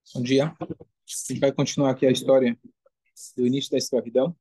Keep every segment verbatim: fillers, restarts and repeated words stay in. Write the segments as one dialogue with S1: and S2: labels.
S1: Bom dia. A gente vai continuar aqui a história do início da escravidão,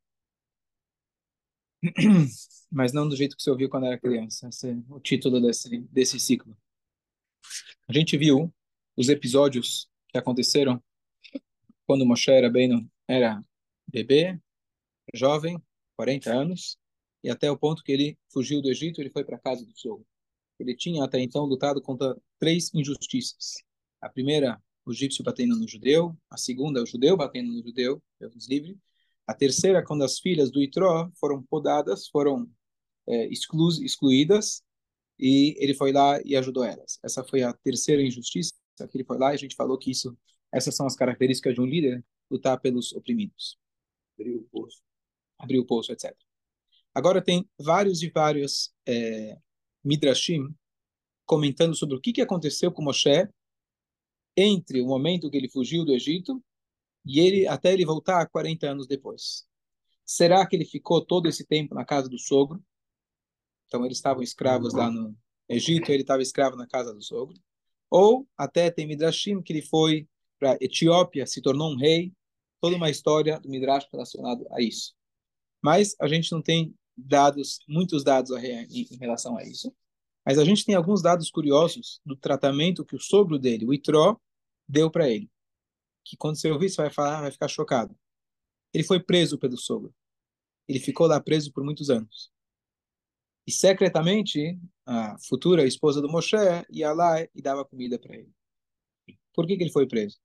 S1: mas não do jeito que você ouviu quando era criança. Esse é o título desse, desse ciclo. A gente viu os episódios que aconteceram quando Moshe era bem, era bebê, jovem, quarenta anos, e até o ponto que ele fugiu do Egito, ele foi para a casa do sogro. Ele tinha até então lutado contra três injustiças. A primeira, o egípcio batendo no judeu. A segunda, o judeu batendo no judeu, Deus nos livre. A terceira, quando as filhas do Itró foram podadas, foram é, exclu excluídas, e ele foi lá e ajudou elas. Essa foi a terceira injustiça que ele foi lá, e a gente falou que isso, essas são as características de um líder, lutar pelos oprimidos. Abrir o poço. Abrir o poço, etcétera. Agora tem vários e vários é, midrashim comentando sobre o que, que aconteceu com Moshe entre o momento que ele fugiu do Egito e ele até ele voltar quarenta anos depois. Será que ele ficou todo esse tempo na casa do sogro? Então eles estavam escravos lá no Egito, ele estava escravo na casa do sogro. Ou até tem Midrashim que ele foi para Etiópia, se tornou um rei. Toda uma história do Midrash relacionado a isso. Mas a gente não tem dados, muitos dados em relação a isso. Mas a gente tem alguns dados curiosos do tratamento que o sogro dele, o Itró, deu para ele. Que quando você ouvir, você vai falar, vai ficar chocado. Ele foi preso pelo sogro. Ele ficou lá preso por muitos anos. E secretamente, a futura esposa do Moshe ia lá e dava comida para ele. Por que que ele foi preso?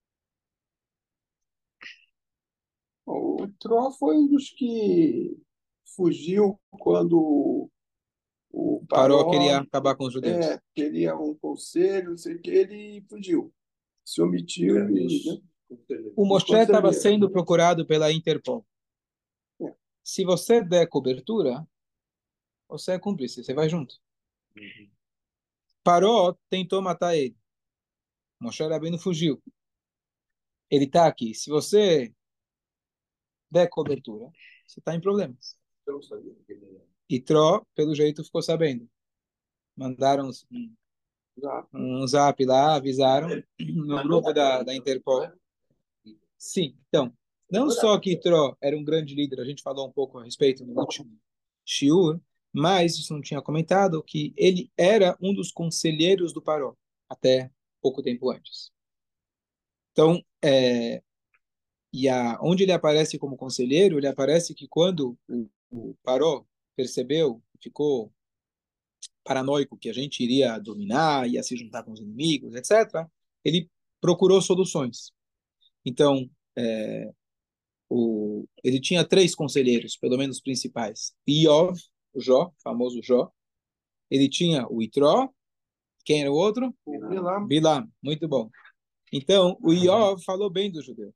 S2: O Tron foi um dos que fugiu quando o
S1: Parou, queria
S2: Paró
S1: acabar com os judeus.
S2: é, queria um conselho, não sei o que, ele fugiu. Se omitiu e, né,
S1: O
S2: dos
S1: Moshe estava
S2: conselheiros.
S1: sendo procurado pela Interpol.
S2: É.
S1: Se você der cobertura, você é cúmplice, você vai junto. Paró tentou matar ele. Moshe Rabbeinu fugiu. Ele está aqui. Se você der cobertura, você está em problemas. E Tró, pelo jeito, ficou sabendo. Mandaram um, um zap lá, avisaram no grupo da, da Interpol. Sim, então, não só que Tró era um grande líder, a gente falou um pouco a respeito no último shiur, mas isso não tinha comentado, que ele era um dos conselheiros do Paró, até pouco tempo antes. Então, é, e a, onde ele aparece como conselheiro, ele aparece que quando o, o Paró percebeu, ficou paranoico que a gente iria dominar, ia se juntar com os inimigos, etcétera, ele procurou soluções. Então, é, o, ele tinha três conselheiros, pelo menos principais. Iov, o Jó, famoso Jó. Ele tinha o Itró. Quem era o outro?
S2: O Bilam.
S1: Bilam, muito bom. Então, o Iov falou bem dos judeus.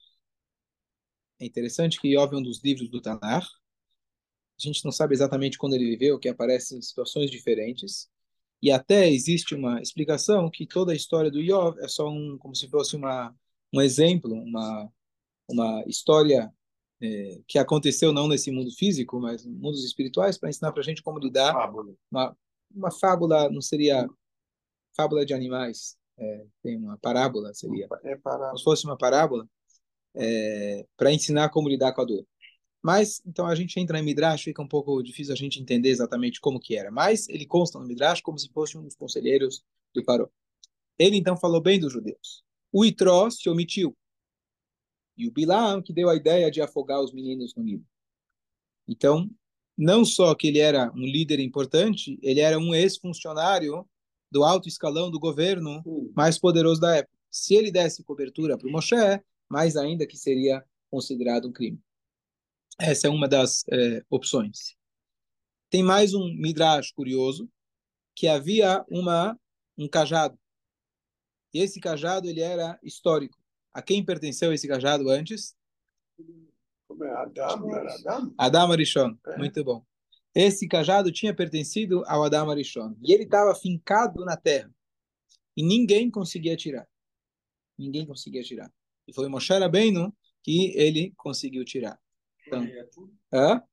S1: É interessante que Iov é um dos livros do Tanar. A gente não sabe exatamente quando ele viveu, que aparece em situações diferentes. E até existe uma explicação que toda a história do Iov é só um, como se fosse uma, um exemplo, uma, uma história é, que aconteceu não nesse mundo físico, mas em mundos espirituais, para ensinar para a gente como lidar.
S2: Fábula.
S1: Uma, uma fábula não seria fábula de animais, é, tem uma parábola, seria.
S2: É para...
S1: Como se fosse uma parábola, é, para ensinar como lidar com a dor. Mas, então, a gente entra em Midrash, fica um pouco difícil a gente entender exatamente como que era. Mas ele consta no Midrash como se fosse um dos conselheiros do Paró. Ele, então, falou bem dos judeus. O Itró se omitiu. E o Bilam, que deu a ideia de afogar os meninos no Nilo. Então, não só que ele era um líder importante, ele era um ex-funcionário do alto escalão do governo mais poderoso da época. Se ele desse cobertura para o Moshe, mais ainda que seria considerado um crime. Essa é uma das é, opções. Tem mais um midrash curioso, que havia uma, um cajado. E esse cajado ele era histórico. A quem pertenceu esse cajado antes?
S2: Como é? Adam, não era Adam?
S1: Adam Arishon.
S2: É.
S1: Muito bom. Esse cajado tinha pertencido ao Adam Arishon. E ele estava fincado na terra. E ninguém conseguia tirar. Ninguém conseguia tirar. E foi Moshe Rabbeinu que ele conseguiu tirar. Então, hã?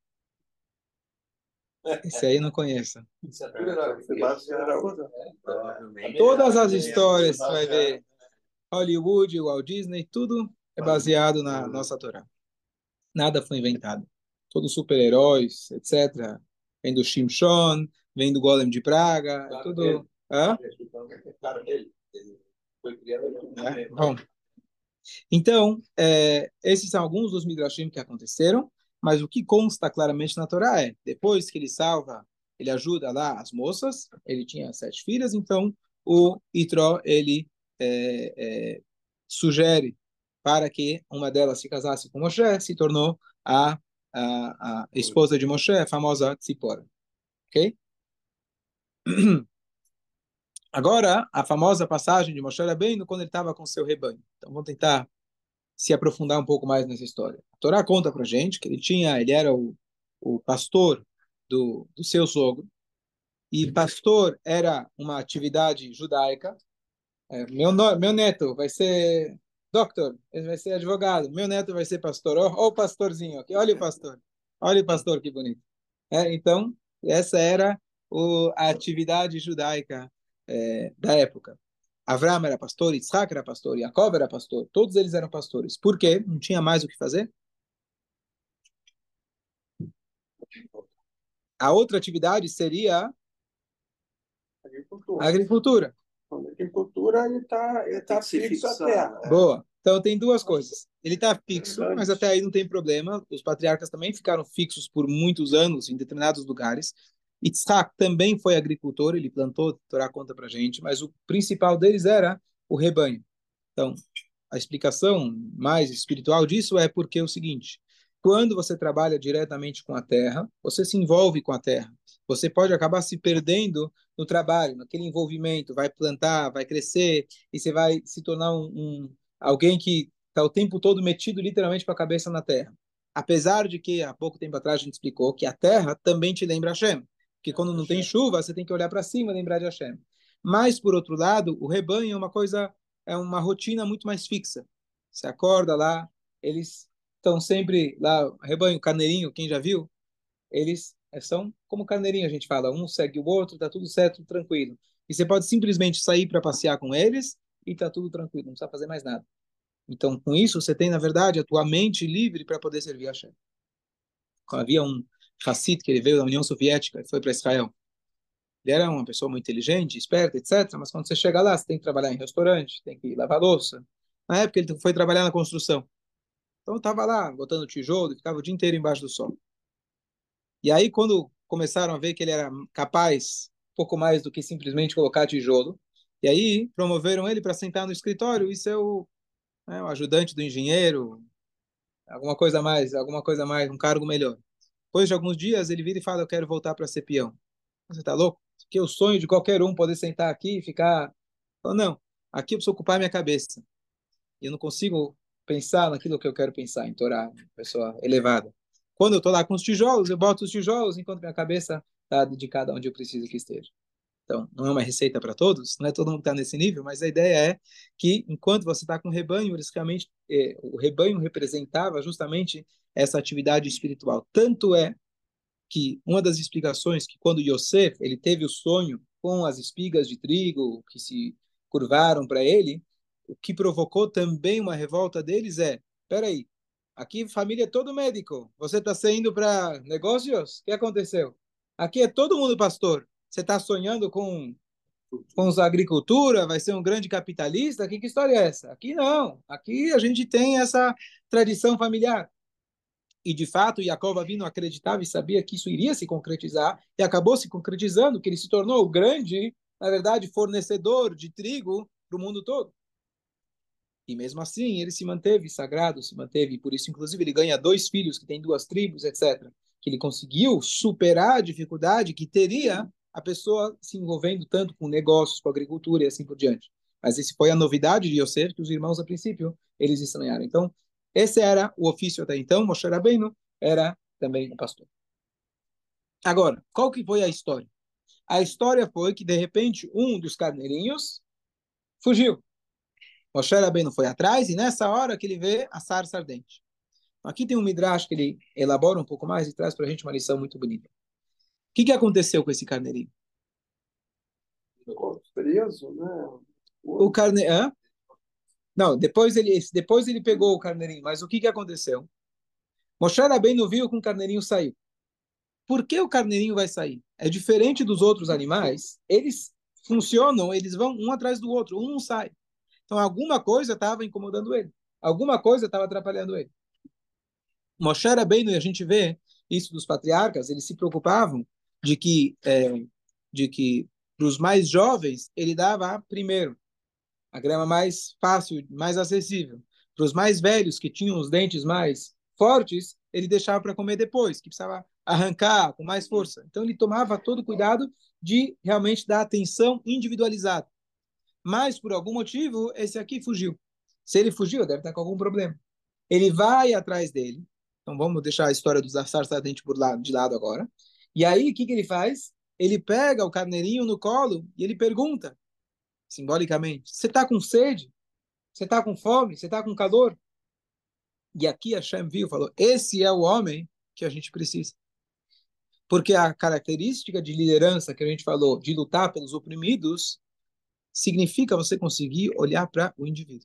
S1: Esse aí eu não conheço. Todas as histórias, você vai ver. Hollywood, Walt Disney, tudo é baseado na nossa Torá. Nada foi inventado. Todos super-heróis, etcétera. Vem do Shimshon, vem do Golem de Praga, é tudo... Hã? É, bom, então, é, esses são alguns dos midrashim que aconteceram, mas o que consta claramente na Torá é, depois que ele salva, ele ajuda lá as moças, ele tinha sete filhas, então o Itró, ele é, é, sugere para que uma delas se casasse com Moshe, se tornou a, a, a esposa de Moshe, a famosa Tzipora. Ok? Agora, a famosa passagem de Moshe Rabbeinu quando ele estava com seu rebanho. Então, vamos tentar se aprofundar um pouco mais nessa história. A Torá conta para gente que ele tinha, ele era o, o pastor do, do seu sogro, e pastor era uma atividade judaica. É, meu, no, meu neto vai ser doctor, ele vai ser advogado, meu neto vai ser pastor. Ó, ó o pastorzinho aqui, olha o pastor, olha o pastor que bonito. É, então, essa era o, a atividade judaica é, da época. Avram era pastor, Isaac era pastor, Jacob era pastor, todos eles eram pastores. Por quê? Não tinha mais o que fazer? A outra atividade seria
S2: Agricultura.
S1: a agricultura.
S2: A agricultura, ele está ele tá fixo à terra.
S1: Boa. Então tem duas coisas. Ele está fixo, mas até aí não tem problema. Os patriarcas também ficaram fixos por muitos anos em determinados lugares. Isaac também foi agricultor, ele plantou, a Torá conta pra gente, mas o principal deles era o rebanho. Então, a explicação mais espiritual disso é porque é o seguinte: quando você trabalha diretamente com a terra, você se envolve com a terra. Você pode acabar se perdendo no trabalho, naquele envolvimento, vai plantar, vai crescer, e você vai se tornar um, um alguém que está o tempo todo metido literalmente com a cabeça na terra. Apesar de que, há pouco tempo atrás, a gente explicou que a terra também te lembra Hashem. Porque quando não tem chuva, você tem que olhar para cima e lembrar de Hashem. Mas, por outro lado, o rebanho é uma coisa, é uma rotina muito mais fixa. Você acorda lá, eles estão sempre lá, rebanho, carneirinho, quem já viu? Eles são como carneirinho, a gente fala, um segue o outro, tá tudo certo, tranquilo. E você pode simplesmente sair para passear com eles e tá tudo tranquilo, não precisa fazer mais nada. Então, com isso, você tem, na verdade, a tua mente livre para poder servir a Hashem. Havia um Hassid que ele veio da União Soviética e foi para Israel. Ele era uma pessoa muito inteligente, esperta, etcétera. Mas quando você chega lá, você tem que trabalhar em restaurante, tem que lavar louça. Na época, ele foi trabalhar na construção. Então, eu estava lá, botando tijolo, e ficava o dia inteiro embaixo do sol. E aí, quando começaram a ver que ele era capaz, um pouco mais do que simplesmente colocar tijolo, e aí promoveram ele para sentar no escritório e ser o, né, o ajudante do engenheiro, alguma coisa mais, alguma coisa mais, um cargo melhor. Depois de alguns dias, ele vira e fala: Eu quero voltar para ser peão. Você tá louco? Que é o sonho de qualquer um poder sentar aqui e ficar. Fala, não, aqui eu preciso ocupar minha cabeça. E eu não consigo pensar naquilo que eu quero pensar, em Torá, pessoa elevada. Quando eu estou lá com os tijolos, eu boto os tijolos enquanto minha cabeça está dedicada onde eu preciso que esteja. Então, não é uma receita para todos, não é todo mundo que está nesse nível, mas a ideia é que enquanto você está com o rebanho, basicamente, eh, o rebanho representava justamente essa atividade espiritual. Tanto é que uma das explicações que quando Yosef ele teve o sonho com as espigas de trigo que se curvaram para ele, o que provocou também uma revolta deles é, peraí, aqui família é todo médico, você está saindo para negócios? O que aconteceu? Aqui é todo mundo pastor. Você está sonhando com com a agricultura, vai ser um grande capitalista? Que, que história é essa? Aqui não. Aqui a gente tem essa tradição familiar. E, de fato, Yaakov Avinu acreditava e sabia que isso iria se concretizar, e acabou se concretizando, que ele se tornou o grande, na verdade, fornecedor de trigo para o mundo todo. E mesmo assim, ele se manteve sagrado, se manteve, e por isso, inclusive, ele ganha dois filhos que têm duas tribos, etcétera. Que ele conseguiu superar a dificuldade que teria a pessoa se envolvendo tanto com negócios, com agricultura e assim por diante. Mas esse foi a novidade de Yosef, que os irmãos, a princípio, eles estranharam. Então, esse era o ofício até então. Moshe Rabbeinu era também um pastor. Agora, qual que foi a história? A história foi que, de repente, um dos carneirinhos fugiu. Moshe Rabbeinu foi atrás e nessa hora que ele vê a sarça ardente. Aqui tem um midrash que ele elabora um pouco mais e traz para a gente uma lição muito bonita. O que, que aconteceu com esse carneirinho?
S2: Ficou preso, né?
S1: O carne... Hã? Não, depois ele, depois ele pegou o carneirinho. Mas o que, que aconteceu? Moshe Rabbeinu viu que um carneirinho saiu. Por que o carneirinho vai sair? É diferente dos outros animais. Eles funcionam, eles vão um atrás do outro. Um não sai. Então, alguma coisa estava incomodando ele. Alguma coisa estava atrapalhando ele. Moshe Rabbeinu, e a gente vê isso dos patriarcas, eles se preocupavam de que, é, de que para os mais jovens, ele dava primeiro a grama mais fácil, mais acessível. Para os mais velhos, que tinham os dentes mais fortes, ele deixava para comer depois, que precisava arrancar com mais força. Então, ele tomava todo o cuidado de realmente dar atenção individualizada. Mas, por algum motivo, esse aqui fugiu. Se ele fugiu, deve estar com algum problema. Ele vai atrás dele. Então, vamos deixar a história dos sarçadentes por lado, de lado agora. E aí, o que, que ele faz? Ele pega o carneirinho no colo e ele pergunta, simbolicamente, você está com sede? Você está com fome? Você está com calor? E aqui Hashem viu e falou, esse é o homem que a gente precisa. Porque a característica de liderança que a gente falou, de lutar pelos oprimidos, significa você conseguir olhar para o indivíduo.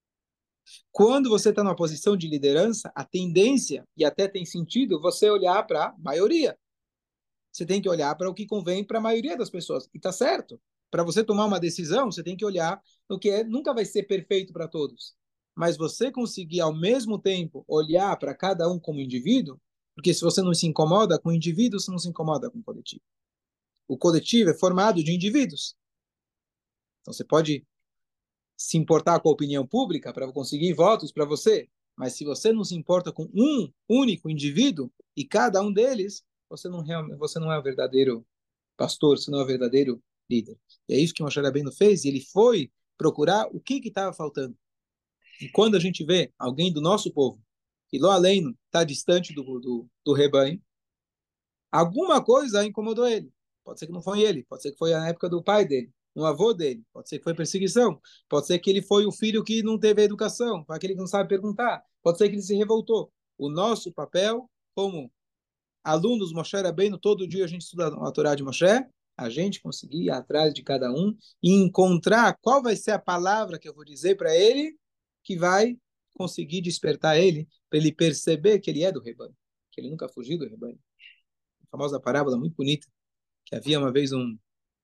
S1: Quando você está numa posição de liderança, a tendência, e até tem sentido, você olhar para a maioria. Você tem que olhar para o que convém para a maioria das pessoas. E está certo. Para você tomar uma decisão, você tem que olhar no que é, nunca vai ser perfeito para todos. Mas você conseguir, ao mesmo tempo, olhar para cada um como indivíduo, porque se você não se incomoda com o indivíduo, você não se incomoda com o coletivo. O coletivo é formado de indivíduos. Então você pode se importar com a opinião pública para conseguir votos para você, mas se você não se importa com um único indivíduo e cada um deles, você não, você não é o verdadeiro pastor, você não é o verdadeiro líder. E é isso que Moshe Rabbeinu fez, e ele foi procurar o que estava faltando. E quando a gente vê alguém do nosso povo, que lá além está distante do, do, do rebanho, alguma coisa incomodou ele. Pode ser que não foi ele, pode ser que foi na época do pai dele, no avô dele, pode ser que foi perseguição, pode ser que ele foi o filho que não teve educação, aquele que não sabe perguntar, pode ser que ele se revoltou. O nosso papel, como alunos Moshe Rabbeinu, todo dia a gente estuda a Torá de Moshe, a gente conseguir ir atrás de cada um e encontrar qual vai ser a palavra que eu vou dizer para ele que vai conseguir despertar ele, para ele perceber que ele é do rebanho, que ele nunca fugiu do rebanho. A famosa parábola muito bonita, que havia uma vez um,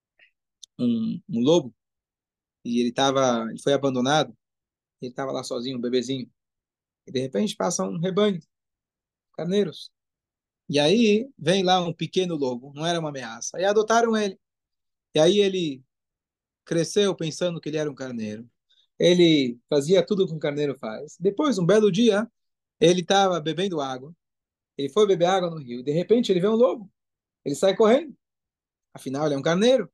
S1: um, um lobo e ele tava, ele foi abandonado, ele estava lá sozinho, um bebezinho, e de repente passa um rebanho, carneiros. E aí vem lá um pequeno lobo, não era uma ameaça, e adotaram ele. E aí ele cresceu pensando que ele era um carneiro. Ele fazia tudo que um carneiro faz. Depois, um belo dia, ele estava bebendo água. Ele foi beber água no rio. De repente, ele vê um lobo. Ele sai correndo. Afinal, ele é um carneiro.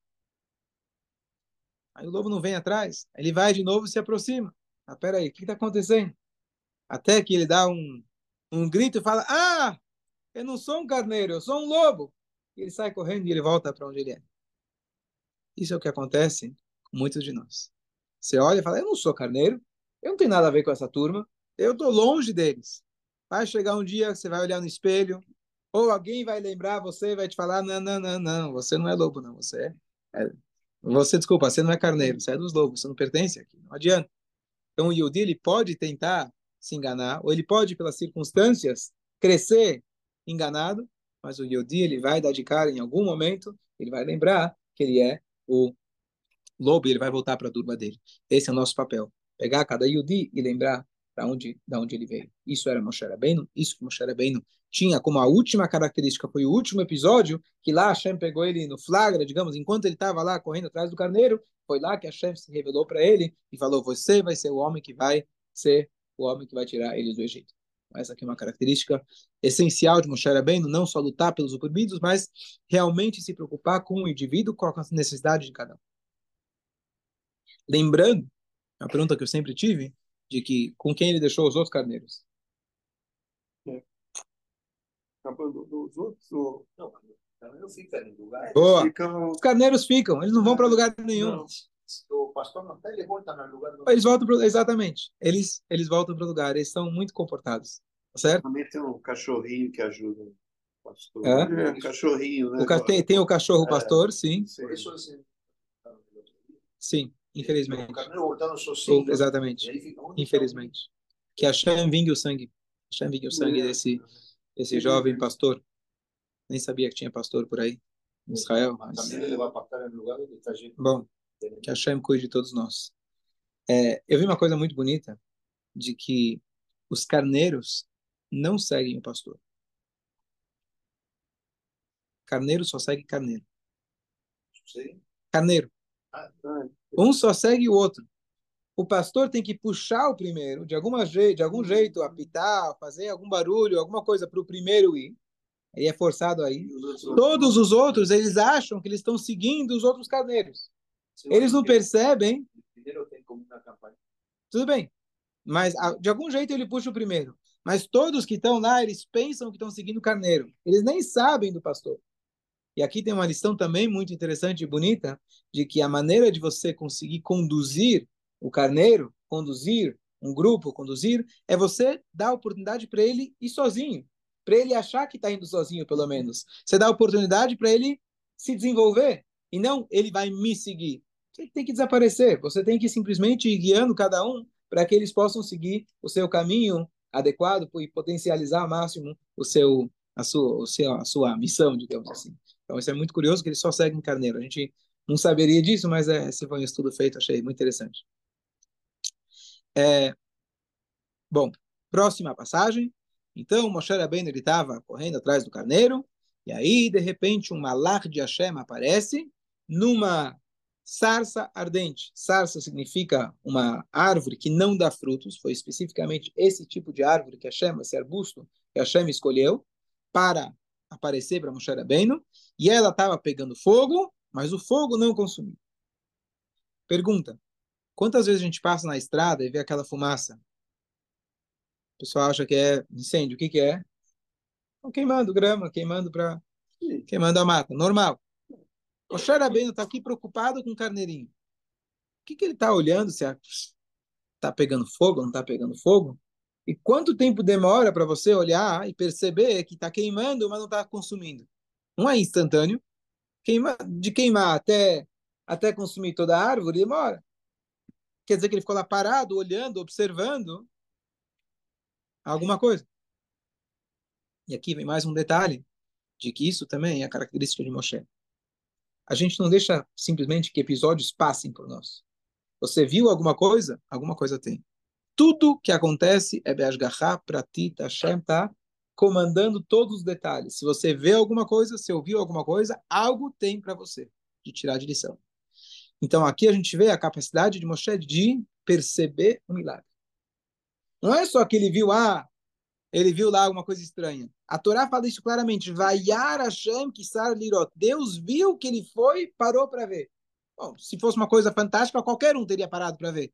S1: Aí o lobo não vem atrás. Ele vai de novo e se aproxima. Ah, peraí, o que está acontecendo? Até que ele dá um, um grito e fala: Ah, eu não sou um carneiro, eu sou um lobo. E ele sai correndo e ele volta para onde ele é. Isso é o que acontece com muitos de nós. Você olha e fala: Eu não sou carneiro, eu não tenho nada a ver com essa turma, eu estou longe deles. Vai chegar um dia que você vai olhar no espelho, ou alguém vai lembrar você e vai te falar: Não, não, não, não, você não é lobo, não, você é. é você, desculpa, você não é carneiro, você é dos lobos, você não pertence aqui, não adianta. Então o Yehudi, ele pode tentar se enganar, ou ele pode, pelas circunstâncias, crescer enganado, mas o Yehudi, ele vai dar de cara em algum momento, ele vai lembrar que ele é o lobo e ele vai voltar para a turma dele. Esse é o nosso papel. Pegar cada Yehudi e lembrar para onde, da onde ele veio. Isso era Moshe Rabbeinu, isso que Moshe Rabbeinu tinha como a última característica, foi o último episódio, que lá Hashem pegou ele no flagra, digamos, enquanto ele estava lá correndo atrás do carneiro, foi lá que Hashem se revelou para ele e falou: Você vai ser o homem que vai ser o homem que vai tirar eles do Egito. Essa aqui é uma característica essencial de Moshe Rabbeinu, não só lutar pelos oprimidos, mas realmente se preocupar com o indivíduo, com a necessidade de cada um. Lembrando, a pergunta que eu sempre tive, de que com quem ele deixou os outros carneiros?
S2: É. Abandonou os outros? Ou...
S3: Não, o carneiro fica em lugar.
S1: Boa.
S2: Ficam...
S1: Os carneiros ficam, eles não vão para lugar nenhum.
S2: Não.
S3: O pastor não está, ele volta no lugar do...
S1: Eles voltam pro, exatamente. Eles eles voltam para o lugar. Eles são muito comportados, certo?
S4: Também tem um cachorrinho que ajuda o pastor.
S1: É?
S4: É, um cachorrinho, né?
S1: O ca- tem, tem o cachorro pastor, sim,
S3: Por isso, assim,
S1: sim. infelizmente.
S3: O carneiro voltando
S1: Ou,
S3: sozinho. E
S1: exatamente,
S3: aí fica, onde está o
S1: infelizmente. Que Hashem vingue o sangue. Hashem vingue o sangue desse, desse jovem pastor. Nem sabia que tinha pastor por aí, em Israel.
S3: Mas
S1: Mas,
S3: também ele vai passar no lugar onde está gente.
S1: bom, que Hashem cuide de todos nós. É, eu vi uma coisa muito bonita, de que os carneiros não seguem o pastor. Carneiro só segue carneiro.
S3: Sim.
S1: Carneiro.
S3: Ah,
S1: Um só segue o outro. O pastor tem que puxar o primeiro, de, alguma je de algum jeito, apitar, fazer algum barulho, alguma coisa para o primeiro ir. Aí é forçado aí. Todos os outros, eles acham que eles estão seguindo os outros carneiros. Eles não percebem.
S3: primeiro tem como uma campanha.
S1: Tudo bem. Mas de algum jeito ele puxa o primeiro. Mas todos que estão lá, eles pensam que estão seguindo o carneiro. Eles nem sabem do pastor. E aqui tem uma lição também muito interessante e bonita, de que a maneira de você conseguir conduzir o carneiro, conduzir um grupo, conduzir, é você dar a oportunidade para ele ir sozinho. Para ele achar que está indo sozinho, pelo menos. Você dá a oportunidade para ele se desenvolver. E não, ele vai me seguir. Você tem que desaparecer. Você tem que simplesmente ir guiando cada um para que eles possam seguir o seu caminho adequado e potencializar ao máximo o seu, a, sua, o seu, a sua missão, digamos assim. Então, isso é muito curioso, que eles só seguem carneiro. A gente não saberia disso, mas é, esse foi um estudo feito, achei muito interessante. É, bom, próxima passagem. Então, Moshe Rabbeinu, ele estava correndo atrás do carneiro, e aí, de repente, um malach de Hashem aparece numa sarça ardente. Sarça significa uma árvore que não dá frutos, foi especificamente esse tipo de árvore que Hashem, esse arbusto, que Hashem escolheu para aparecer para Moshe Rabbeinu, e ela estava pegando fogo, mas o fogo não consumiu. Pergunta, quantas vezes a gente passa na estrada e vê aquela fumaça? O pessoal acha que é incêndio. O que que é? Estão queimando grama, queimando para queimando a mata. Normal. O Moshe Rabbeinu está aqui preocupado com o carneirinho. O que que ele está olhando? Se está pegando fogo, não está pegando fogo? E quanto tempo demora para você olhar e perceber que está queimando, mas não está consumindo? Não é instantâneo. Queima, de queimar até, até consumir toda a árvore, demora. Quer dizer que ele ficou lá parado, olhando, observando alguma coisa. E aqui vem mais um detalhe, de que isso também é a característica de Moshe. A gente não deixa simplesmente que episódios passem por nós. Você viu alguma coisa? Alguma coisa tem. Tudo que acontece é Be'ashgachá, Pratit, Hashem está comandando todos os detalhes. Se você vê alguma coisa, se ouviu alguma coisa, algo tem para você de tirar de lição. Então aqui a gente vê a capacidade de Moshe de perceber o milagre. Não é só que ele viu, ah, ele viu lá alguma coisa estranha. A Torá fala isso claramente. Vayar Hashem kisar lirot. Deus viu que ele foi, parou para ver. Bom, se fosse uma coisa fantástica, qualquer um teria parado para ver.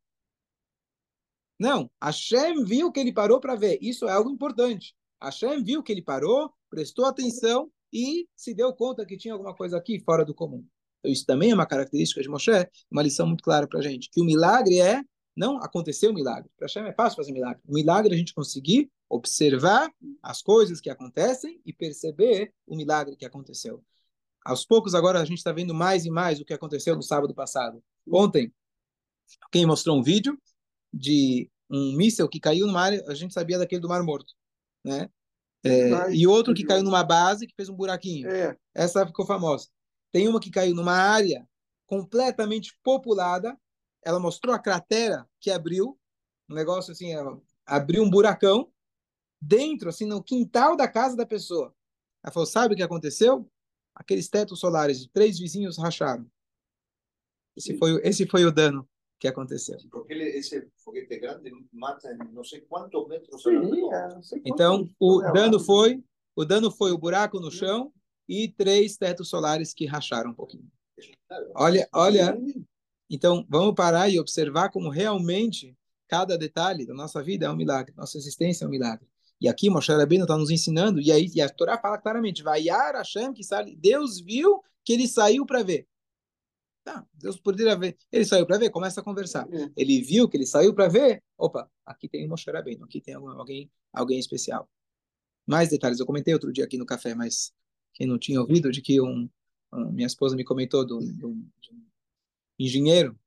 S1: Não, Hashem viu que ele parou para ver. Isso é algo importante. Hashem viu que ele parou, prestou atenção e se deu conta que tinha alguma coisa aqui fora do comum. Então, isso também é uma característica de Moshe, uma lição muito clara para a gente. Que o milagre é, não aconteceu o milagre. Para Hashem é fácil fazer milagre. O milagre é a gente conseguir observar as coisas que acontecem e perceber o milagre que aconteceu. Aos poucos, agora, a gente está vendo mais e mais o que aconteceu no sábado passado. Ontem, quem mostrou um vídeo de um míssil que caiu numa área, a gente sabia daquele do Mar Morto, né? É, e outro que caiu numa base que fez um buraquinho.
S2: É.
S1: Essa ficou famosa. Tem uma que caiu numa área completamente populada. Ela mostrou a cratera que abriu, um negócio assim, abriu um buracão dentro, assim, no quintal da casa da pessoa. Ela falou, sabe o que aconteceu? Aqueles tetos solares de três vizinhos racharam. Esse foi, esse foi o dano que aconteceu.
S3: Porque ele, esse foguete grande mata não sei quantos metros.
S2: Sim, é, não sei
S1: Então,
S2: quantos
S1: o
S2: toneladas.
S1: dano foi, o dano foi o buraco no chão e três tetos solares que racharam um pouquinho. Olha, olha. Então, vamos parar e observar como realmente cada detalhe da nossa vida é um milagre, nossa existência é um milagre. E aqui Moshe Rabbeinu está nos ensinando, e aí e a Torá fala claramente, Vayar Hashem que sai, Deus viu que ele saiu para ver. Tá, Deus poderia ver. Ele saiu para ver, começa a conversar. Ele viu que ele saiu para ver. Opa, aqui tem o Moshe Rabbeinu, aqui tem alguém, alguém especial. Mais detalhes, eu comentei outro dia aqui no café, mas quem não tinha ouvido, de que um, um, minha esposa me comentou do, do, de um engenheiro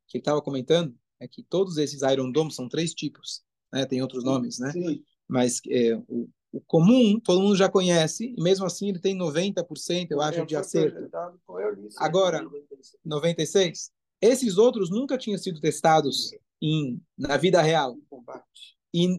S1: que ele estava comentando é que todos esses Iron Dome são três tipos, né? Tem outros nomes, né?
S2: Sim.
S1: Mas é, o, o comum todo mundo já conhece, e mesmo assim ele tem noventa por cento, eu acho,
S2: É,
S1: de
S2: foi
S1: acerto.
S2: projetado por Eunice.
S1: Agora, noventa e seis. Esses outros nunca tinham sido testados em, na vida real.
S2: Combate.
S1: E,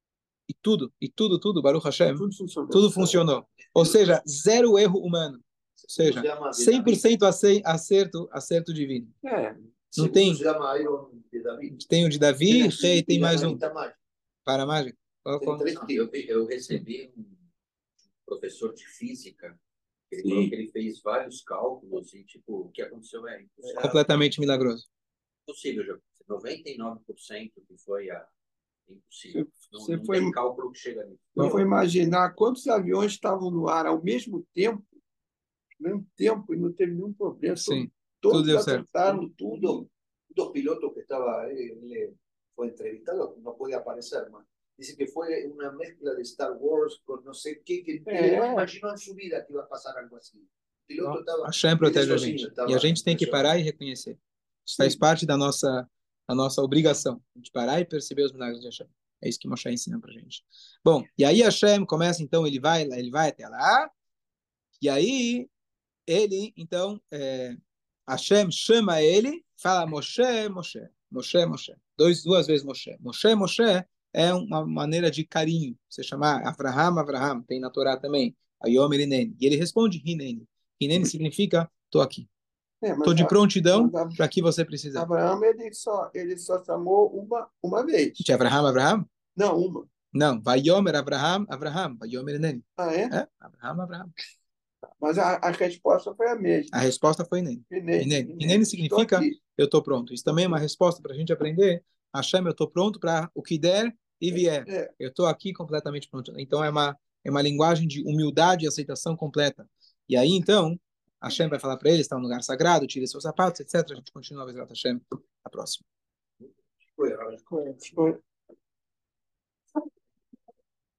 S1: e tudo, e tudo, tudo, Baruch Hashem,
S2: Tudo funcionou.
S1: tudo funcionou. Ou seja, zero erro humano. Ou seja, cem por cento ace- acerto, acerto divino.
S2: É.
S1: Não tem,
S3: Se chama Iron de David.
S1: tem o de Davi, rei, tem mais um.
S3: Tem mágica.
S1: Para a mágica. Qual-
S3: Tem
S1: qual?
S3: três
S5: Eu,
S3: tipos.
S5: vi- eu recebi um professor de física, ele
S2: Sim.
S5: falou que ele fez vários cálculos e, tipo, o que aconteceu é impossível.
S1: Completamente milagroso.
S5: Impossível, já. noventa e nove por cento que foi a impossível. Não,
S2: Você
S5: não
S2: foi-
S5: tem cálculo que chega nisso.
S2: Eu vou imaginar quantos aviões estavam no ar ao mesmo tempo, ao mesmo tempo, e não teve nenhum problema.
S1: Sim,
S2: Todos
S1: tudo deu certo.
S2: acertaram tudo.
S3: Uno, dos pilotos que estaba ahí, él fue entrevistado, no podía aparecer más. Dice que fue una mezcla de Star Wars con no sé qué, que
S2: É.
S3: él no imaginó en su vida que iba a pasar algo así. El piloto estaba...
S1: Hashem protege a
S3: ele sozinho
S1: gente.
S3: estava
S1: E a gente tem que
S3: impressionado.
S1: parar e reconhecer. Isso faz parte da nossa, da nossa obrigação. De parar e perceber os milagres de Hashem. É isso que Moshe ensina pra gente. Bom, e aí Hashem começa, então, ele vai, ele vai até lá, e aí ele, então, é, Hashem chama ele, fala Moshe, Moshe, Moshe, Moshe. Dois, duas vezes Moshe. Moshe, Moshe é uma maneira de carinho. Você chamar Avraham, Avraham, tem na Torá também. Ayomer Hineni. E ele responde Hineni. Hineni significa, estou aqui.
S2: É, mas
S1: Estou de
S2: a-
S1: prontidão
S2: mas a-
S1: para que você precisar.
S2: Abraão, ele só, ele só chamou uma, uma vez.
S1: De Avraham, Avraham?
S2: Não, uma.
S1: Não. Vayomer Avraham, Avraham. Vayomer Hineni.
S2: Ah, é?
S1: É? Avraham, Avraham.
S2: Mas a, a resposta foi a mesma.
S1: A resposta foi Hineni.
S2: Hineni.
S1: Hineni. Hineni significa
S2: Estou aqui.
S1: eu estou pronto. Isso também é uma resposta para a gente aprender. Hashem, eu estou pronto para o que der e vier.
S2: É.
S1: Eu estou aqui completamente pronto. Então é uma, é uma linguagem de humildade e aceitação completa. E aí, então, Hashem vai falar para ele, está no lugar sagrado, tire seus sapatos, etcétera. A gente continua a ver Hashem a próxima.
S3: Fue, ahora.
S2: Foi- foi-